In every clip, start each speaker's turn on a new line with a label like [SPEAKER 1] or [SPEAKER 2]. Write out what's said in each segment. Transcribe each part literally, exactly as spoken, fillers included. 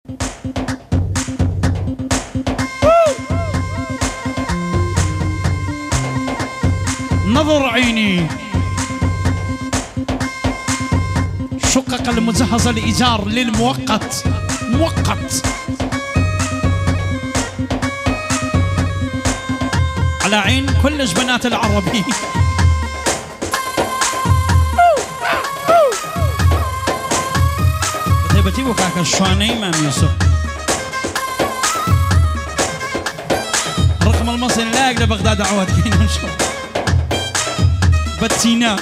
[SPEAKER 1] نظر عيني شقق المجهز الإيجار للمؤقت مؤقت على عين كل بنات العربي. بتيبتي وكاك الشواني مام يوسف رقم المصري لا يقدر بغداد عواد كين نشوف بتينا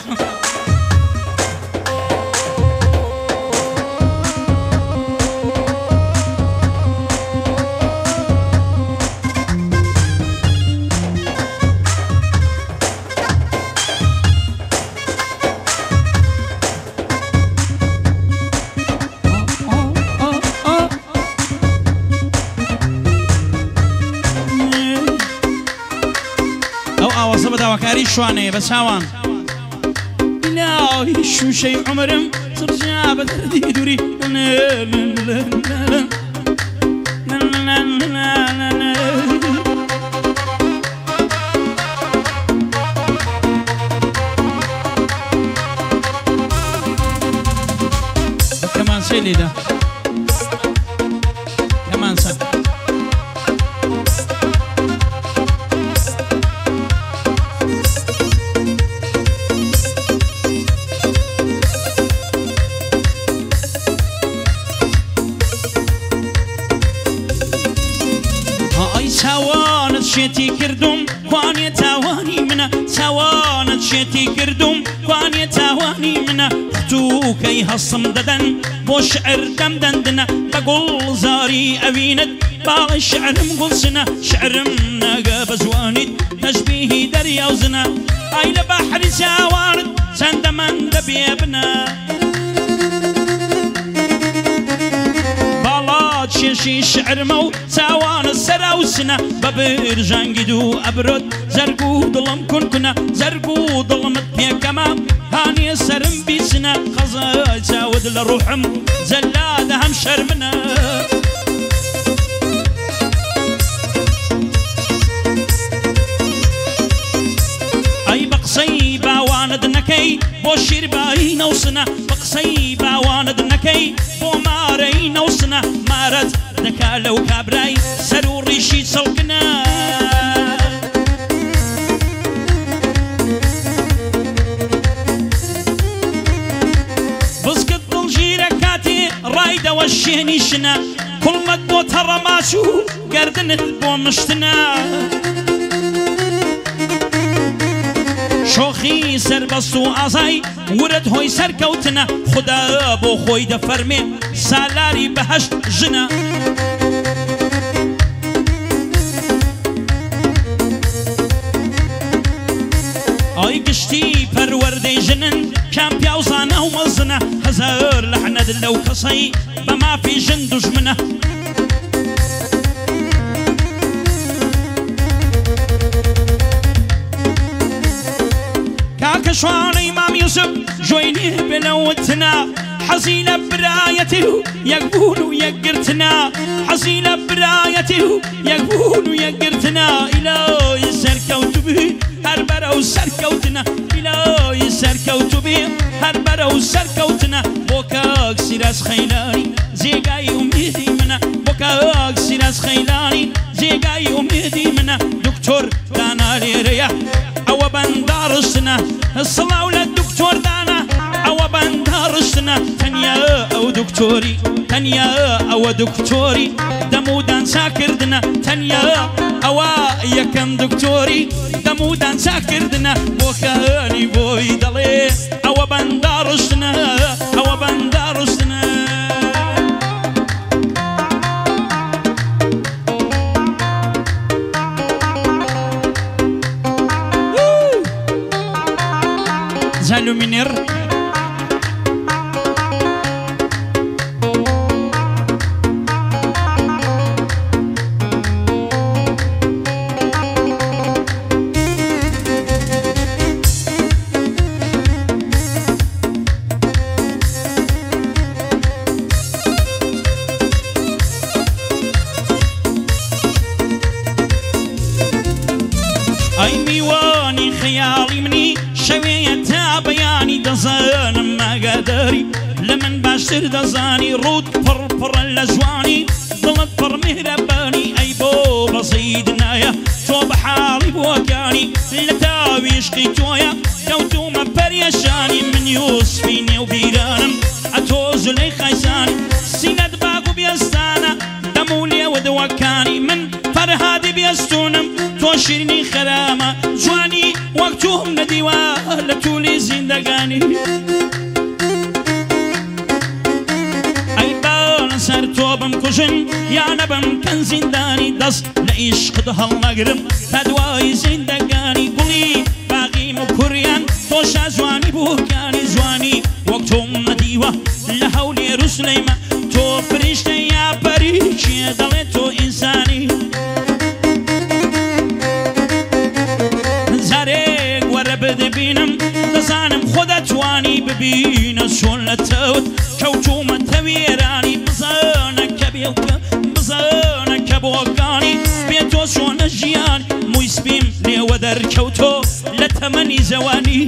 [SPEAKER 1] وكاري شواني بس هوان لا شو شيء عمرم ترجع بدردي دوري كمان سيلي ده كمان سيلي شيتي كردم واني تاواني منا تاوانت شيتي كردم واني تاواني منا تو كي هصم ددن بو شعر دم دندنا بقول زاري أبينت باغي شعرم قلسنا شعرم ناقا بزوانت تشبيه دريا وزنا هاي لبحر ساوارد سندمن دبيبنا شيشي شعر مو ساوان السراوسنا ببر جانجدو أبرد زرقو ظلم كن كنا زرقو ظلمت بيا كمام هاني سرم بيسنا خزا ساود لروحم زلاد هم شرمنا أي بقصي باواند نكي بو شرباي نوسنا بقصي باواند نكي بو ماري نوسنا مارد دكا لو كابراي سرو ريشي سلقنا بسكت الجيرة كاتي رايدة والشيني شنا كل مدبو ترماسو قردن البو مشتنا شوخي سربستو آزاي ورد هوي سركوتنا خدا بو خوي دفرمي سالاري بهشت جنا اي قشتي پروردي جنن كام بيوزانا ومزنا هزار لحنا دلو قصي بما في جن دجمنا كشواني مام يوسف جويني بلوتنا حزينة برايته يقبون يقرتنا حزينة برايته يقبون يقرتنا إلهي سركوت به هربرة وسركوتنا إلهي سركوت به هربرة وسركوتنا بوكاك سيراس خيلاني زيقاي أميدي منا بوكاك سيراس خيلاني زيقاي أميدي منا دكتور دانا ليريا أو بندارسنا الصلاة ولا الدكتور دانا أو بندارسنا تنيا أو دكتوري تنيا أو دكتوري دمودان ساكردنا تنيا أو يكن دكتوري دمودان ساكردنا بوكاني بوي دلي أو بندارسنا أو بندارسنا زالو منير دەزانم ماگاداری لە من باشتر دەزانی ڕوود پڕ پڕە لە جوانی دڵت پڕ میهرەبانی ئەی بۆ بەزەید نایە تۆ بە حاڵی بۆکانی لە تاوی عشقی تۆیە کەوتومە پەریەشانی من یوسفی نێو بیرانم ئەتۆ زولەی خایسانی سینەت باگ و بێستانە دەم و لێوە دەوەکانی من فەرهادی بێستونم تۆ شیرنی خەرامە جوانی وەک توم نەدیوە لە توولی زیندەگانی ئەی باڵە سەر تۆ بمکوژن یانە بمکەن زیندانی دەست لە عیشقت هەڵنەگرم تا دوای زیندەگانی گوڵی باغیم و کوڕیان تۆشە جوانی بووکانی جوانی وەک تۆم نەدیوە لە هەولێ روسلەیمە تۆ فریشتە یا پەریچیە دەڵێت تۆ ئینسانی زارێک وەرە بدبینم دەزانم خۆ دەتوانی ببینە چۆن لە تەوت کەوتومە تەوێرانی بزانە کە بێڵکە بزانە کە بۆکانی بێ تۆ چۆنە ژیان مووی سپیم لێوە دەرکەوتۆ لە تەمەنی زەوانی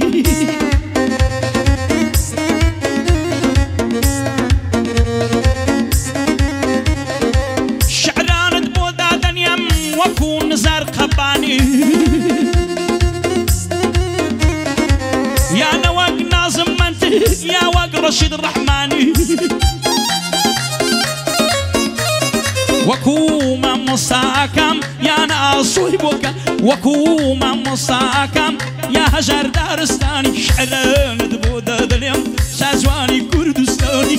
[SPEAKER 1] شعرانت بۆ دادەنیم وەکو نزار قەبانی یانە وەک نازم منتق یا وەک ڕەشید ڕەحمانی وەکو مامۆستاکەم یانە ئاسووی بۆکە وەکو مامۆستاکەم یا هەژار دارستانی شعرانت بۆ دادەنێم شازوانی کوردستانی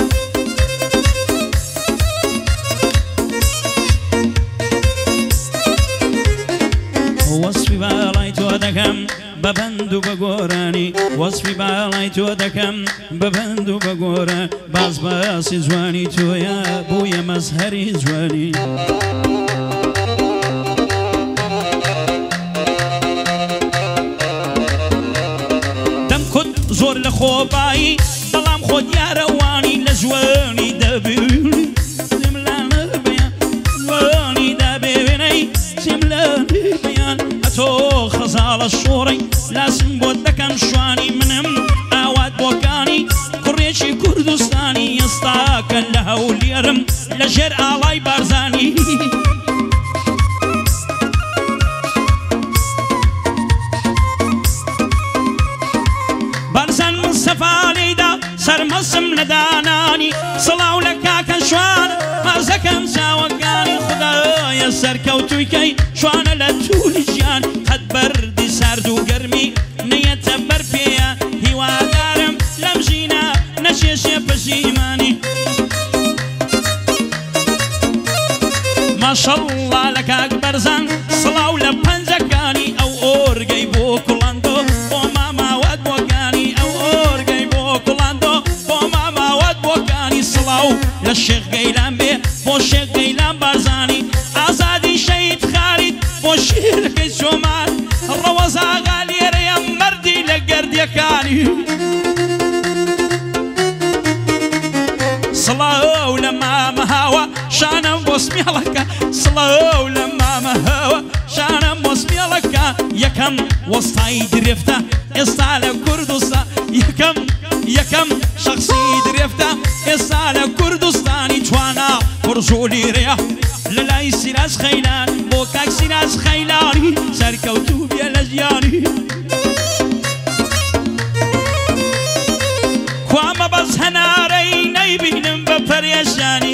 [SPEAKER 1] وەسفی باڵای تۆ دەکەم بەبەند و بە گۆرانی وەسفی باڵای تۆ دەکەم بەبەند و بە گۆرە باز باسی جوانی تۆیە بوویە مەزهەری جوانی دەمکوت زۆر لە خۆبایی بەڵام خۆ دیارەوانی لە جوانی دەبێنی جملانە بەیان جوانی دەبێنەی جملانە بەیان ئەتۆ خەزاڵە شۆڕی لاسم بۆ دەکەم شوانی منم ئاوات بۆکانی کوڕێکی کوردستانی ئێستاکە لە هەولێرم لە ژێر ئاڵای بارزانی بارزان من سەفالەیدا سەرمەسم لە دانانی سڵاو لە کاکە شوان مازەکەم چاوەکانی خودایە سەرکەوتوویکەی شوانە لە توولی ژیان قەت بەردی سارد و گەرمی نەیەتە بەر پێیە هیوادارم لەم ژینە نەچێشێ پەشیمانی ماشەڵڵا لە کاک بەرزان سڵاو لە پەنجەکانی ئەو ئۆرگەی بۆ کوڵاندۆ بۆ ماماوەت بۆکانی ئەو ئۆرگەی بۆ کوڵاندۆ بۆ ماماوەت بۆکانی سڵاو لە شێخ گەیلان بێ بۆ شێخ گەیلان بارزانی ئازادی شەید خالید بۆ شێرەکەی چۆمان ڕەوەزاغا لێرەیە مەردی لە گەردیەکانی سڵاو لە مامە هاوە شانم بۆ سمێڵەکە سڵاو لە مامە هاوە شانم بۆ سمێڵەکە یەکەم وەستای درێفتە ئێستا لە کوردستان یەکەم یەکەم شەخسی درێفتە ئێستا لە کوردستانی توانە پڕژۆلیرەیە لە لای سیراج خەیلان بۆ کاک سیراج خەیلانی سەرکەوتوو بێ لە ژیانی کوامە بەس هەنارەی نەیبینم بە پەرێشانی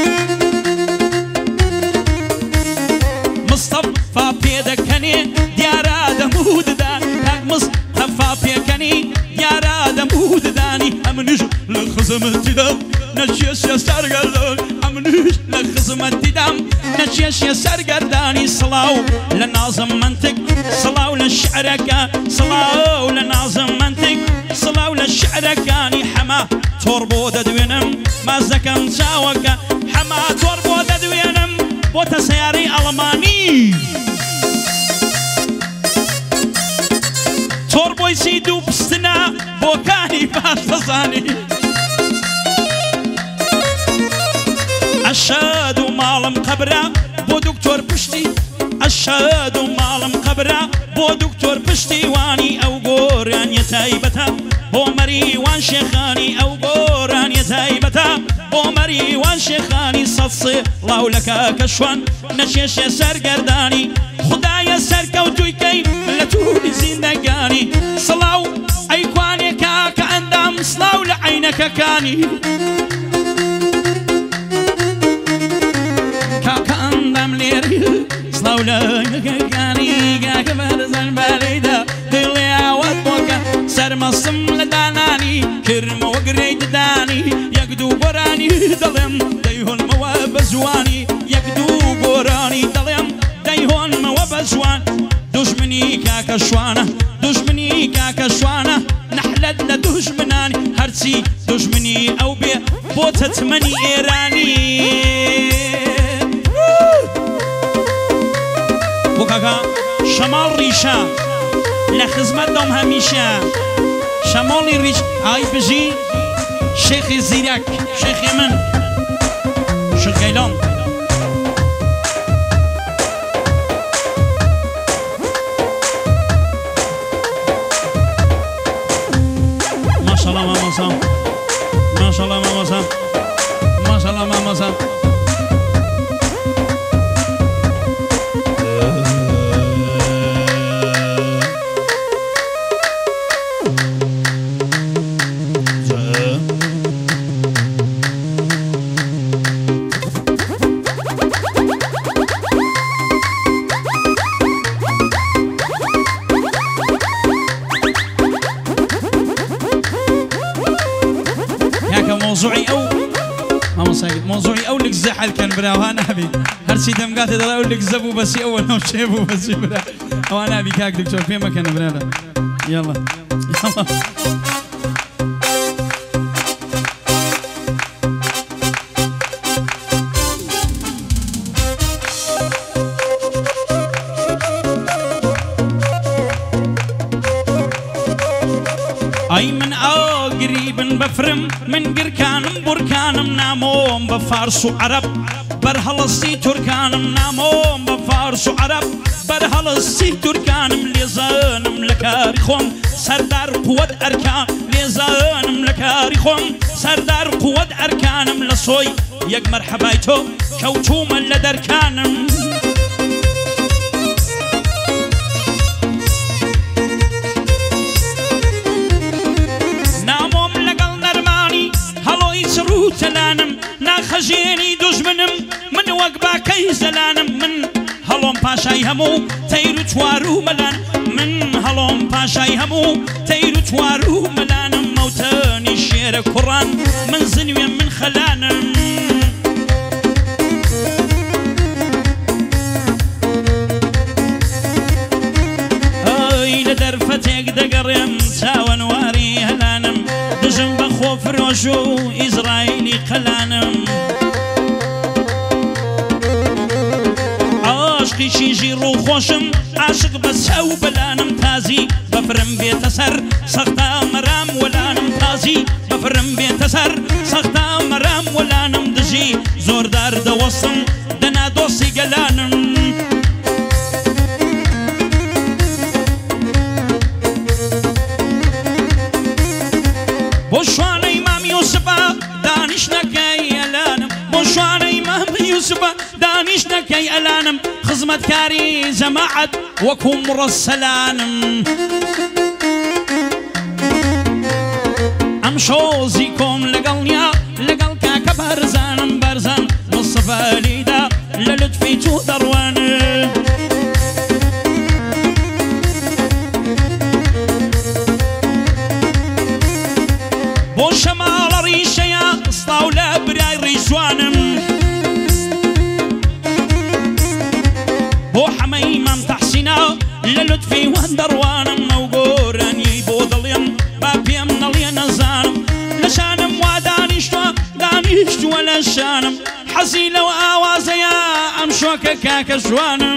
[SPEAKER 1] مستەفا پێدەکەنێ دیارە دەموددان کاک مستەفا پێکەنی دیارە دەموددانی ئەمنیش لە خزمەتیدام نەچێشە سەرگەردان ئەمنیش لە خزمەتیدام نەچێشە سەرگەردانی سڵاو لە نازم منتق سڵاو لە شعرەکە سڵاو لە نازم منتق سڵاو لە شعرەکانی حەما تۆڕ بۆ دەدوێنم مازەکەم چاوەکە حەما تۆڕ بۆ دەدوێنم بۆتە سەیارەی ئەڵمانی تۆڕ بۆی سی دوو پستنە بۆکانی باش دەزانی ئەشاد و ماڵم قەبرە بۆ دکتۆر پشتی الشهاد مالم قبرة بو دكتور پشتیوانی او گۆران یەتایبەتە بۆ مەریوان شێخانی ئەو گۆران یەتایبەتە بۆ مەریوان شێخانی سەد سڵاو لە کاکە شوان نەچێشێ سەرگەردانی خدایە سەرکەوتووی کەی لە تووری زیندەگانی سڵاو ئەیکوانێ کاکە ئەندام سڵاو لە عینەکەکانی کاکە ئەندام لێری سڵاو لە عینەکەکانی کاکە بەرزەن بەلەیدا دڵێ ئاوات بۆکە سەرمەسم لە دانانی کرمەوە گرەی ددانی یەک دوو گۆرانی دەڵێم دەیهۆنمەوە بە زوانی یەک دوو گۆرانی دەڵێم دەیهۆنمەوە بە زوان دوژمنی کاکە شوانە دوژمنی کاکە شوانە نەحلەت لە دوژمنانی هەرچی دوژمنی ئەو بێ بۆ چەچمەنی ئێرانی بۆ کاکە شەماڵ ڕیشە لە خزمەت دەم هەمیشە شەماڵی ڕیش ئای بژی شێخی زیرەک شێخی من شگەیلان ماشاءالله مامۆسا ماشاءالله مامۆسا ماشاءالله مامۆسا موضوعي أو ما مصايب موضوعي أو لك زحل كان برا وأنا أبي هرشي دم قاتل ترى أقول لك زبو بس أول نوم شيبو بس برا وأنا أبي كاك دكتور في مكان برا يلا يلا أي من قريبن بفرم من قركانم بركانم ناموم بفارس وعرب برهلسي تركانم ناموم بفارس وعرب برهلسي تركانم ليزانم لكاريخوم سردار قوة أركان ليزانم لكاريخوم سردار قوة أركانم لصوي يك مرحبايتو كوتو من لدركانم تلانم ناخجيني دجمنم من وقبا كي زلانم من هلوم باشاي همو تيرو توارو ملان من هلوم باشاي همو تيرو توارو ملانم موتاني شير قران من زنويا من خلانم اي لدرفتك دقرم تاوان واري هلانم دجم بخوف روشو إسرائيلي قلانم عاشقي شيجي روخوشم عاشق بس أو بلانم تازي بفرم بيت سر سختا مرام ولانم تازي بفرم بيت سر سختا مرام ولانم دجي زور دار دوصم دنا دوسي قلانم بوشوان إمام يوسف دانش نكاي ألانم بوشوان إمام يوسف دانش نكاي ألانم خزمة كاري جماعة وكم رسلانم أمشوزيكم لقلنيا لقل كاكا برزانم برزان مصطفى ليدا للطفي تو دروان بو شمال ريشيا اسطاولا براي ريشوانم بو حميمام تحسينا للطفي وندروانم موقوراني بو ضليم بابيم نلي نزانم لشانم ودانيشتوا دانيشتوا لشانم حزيلة وآوازيا أمشوكا كاكا جوانم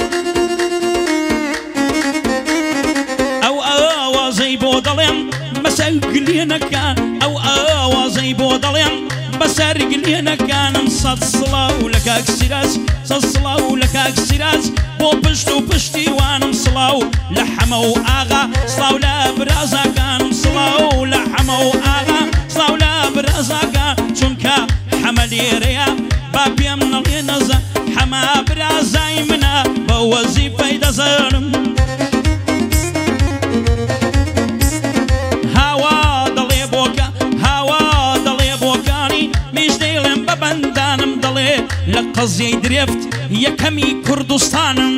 [SPEAKER 1] أو آوازي بو ضليم مساقلينك أو آوازي بو ضليم بسر قلينا كان صد صلاة ولكاك سراج صد صلاة ولكاك سراج بو بشتو بشتي وانا صلاة لحمو آغا صلاة ولا برازا كان صلاة ولحمو آغا صلاة ولا برازا كان چونكا حملي ريا بابي من الينزا حما برازاي منا بوزيفة دزرم هوا دلي بوكا هوا دلي بوكاني مش ديلم ببندانم دلي لقزي دريفت يكمي كردستانم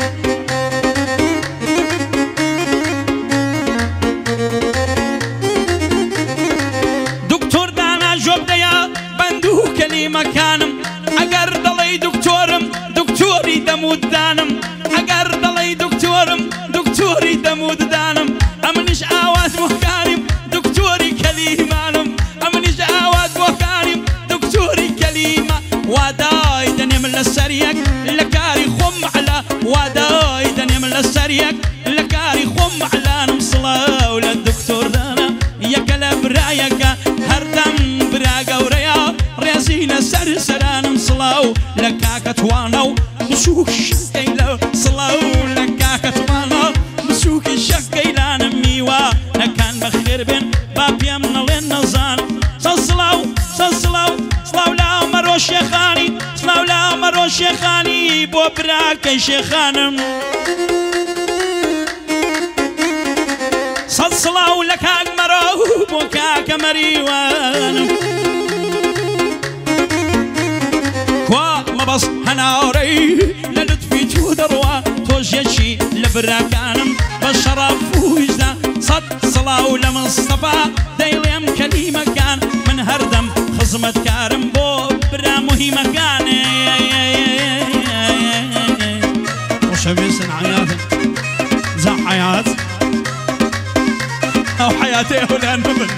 [SPEAKER 1] دكتور دانا جوبديا بندو كلمة كانم اگر دلي دكتورم دكتوري دمود دانم اگر دلي دكتورم دكتوري دمود دانم امنش آواز مكارم دكتوري كلمانم امنش آواز مكارم دكتوري كلمة وداي دنيم للسريك لكاري خم على وداي دنيم للسريك لكاري خم على نمصلا ولا الدكتور دانا يا كلا برايك هردم براقة وريا ريزينا سر سران صلاو لكاك توانو مسوك شكيلا صلاو لكاك توانو مسوك شكيلا نميوا لكان بخير بين بابي من النظام صلاو صلاو صلاو لا مرو شيخاني صلاو لا مرو شيخاني بو براك شيخانم صلاو لكاك مرو بوكاك مريوانم بس هناري للطفي تودروا توجيشي لبراكانم بشرف وجدا صد صلاة لمصطفى دايليم كلمة كان من هردم خزمة كارم بو برا مهمة كان وشبيسن حياة زا حياة أو حياتي ولا نبل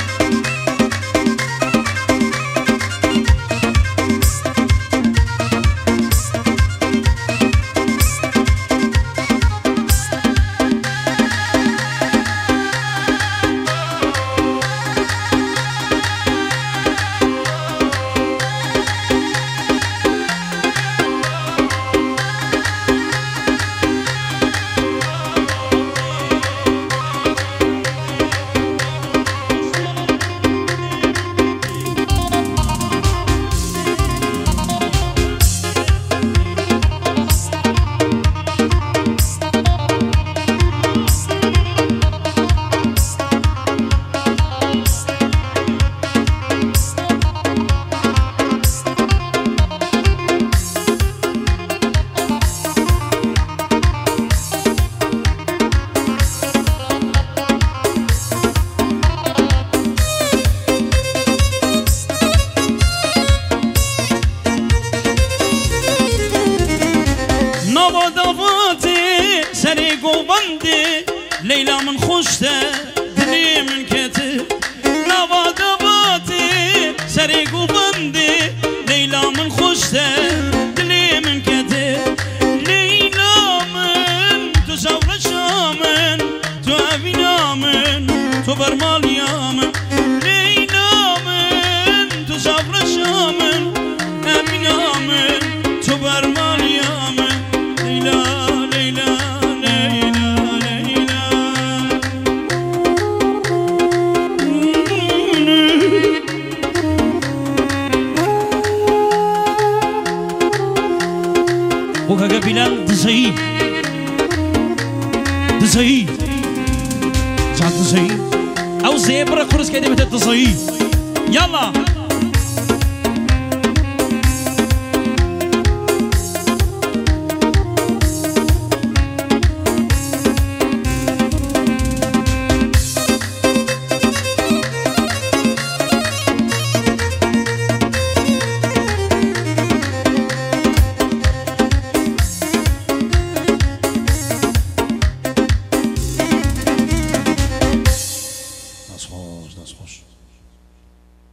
[SPEAKER 1] ليلى من خوشته دني من كتب نوادا باتي سريق وبندي ليلى من خوشته دني من كتب ليلى من تسافر شامن تو أبينا من تو برمال يامن ليلى من تسافر شامن أبينا من تو برمال يامن ليلى ليلى وكاكا بلال دزي دزي جات دزي او زيبرا كورس كده بتدزي يلا